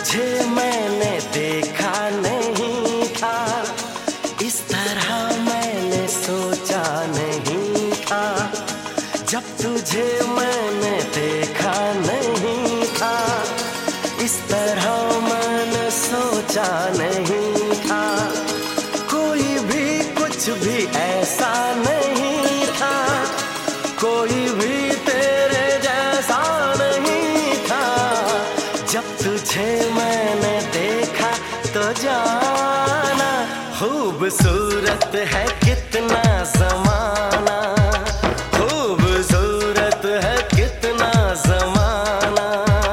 तुझे मैंने देखा नहीं था, इस तरह मैंने सोचा नहीं था। जब तुझे मैंने देखा नहीं था, इस तरह मैंने सोचा नहीं था। कोई भी कुछ भी ऐसा नहीं था, कोई भी तेरे जैसा नहीं था। जब तुझे मैंने देखा तो जाना, खूबसूरत है कितना ज़माना, खूबसूरत है कितना ज़माना।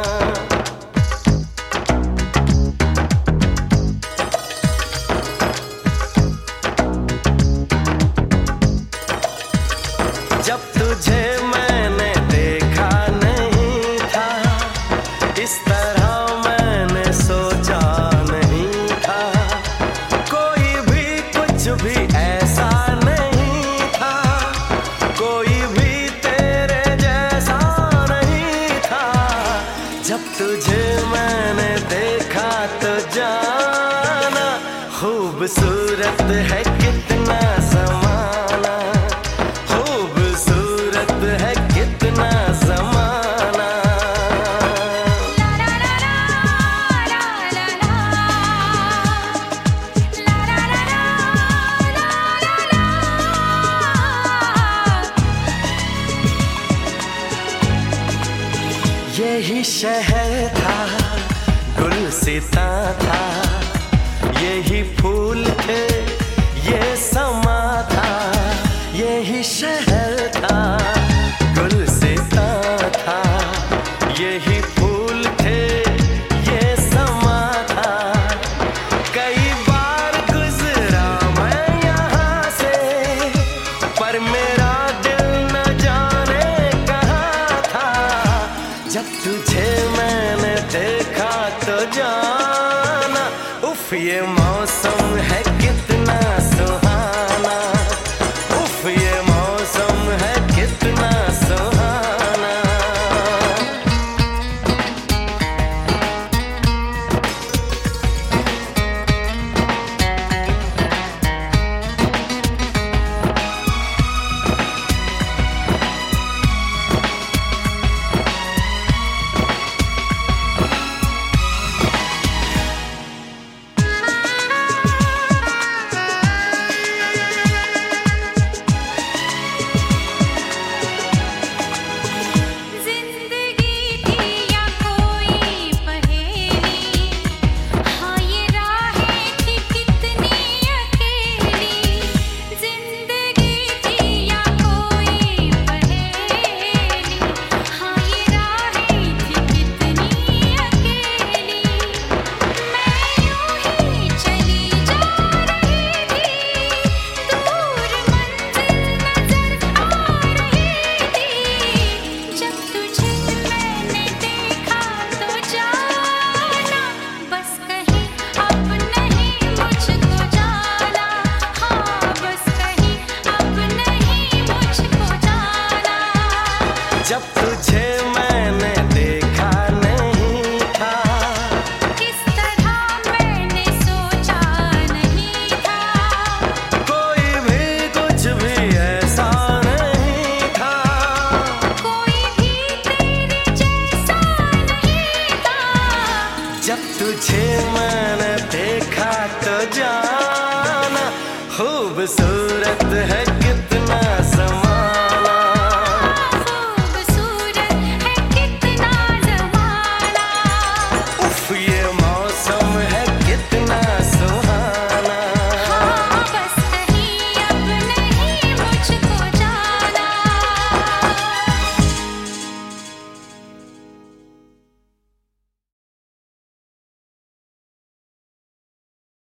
जब तुझे मैंने देखा नहीं था, इस तरह मैंने सोचा नहीं था। कोई भी कुछ भी ऐसा नहीं था, कोई भी तेरे जैसा नहीं था। जब तुझे मैंने देखा तो जाना, खूबसूरत है कितना ज़माना, खूबसूरत है कितना ज़माना। यही शहर था, गुलसिता था, यही फूल थे, ये समा था। यही शहर था, गुलसिता था, यही फूल थे, ये समा था। कई बार गुजरा मैं यहाँ से, पर मेरा दिल न जाने कहाँ था। जब तुझे मैंने देखा तो जाना, उफ ये मौसम है कितना सुहाना, उफ ये मौसम है कितना सुहाना। जब तुझे मैंने देखा नहीं था, इस तरह मैंने सोचा नहीं था। कोई भी कुछ भी ऐसा नहीं था, कोई भी तेरे जैसा नहीं था। जब तुझे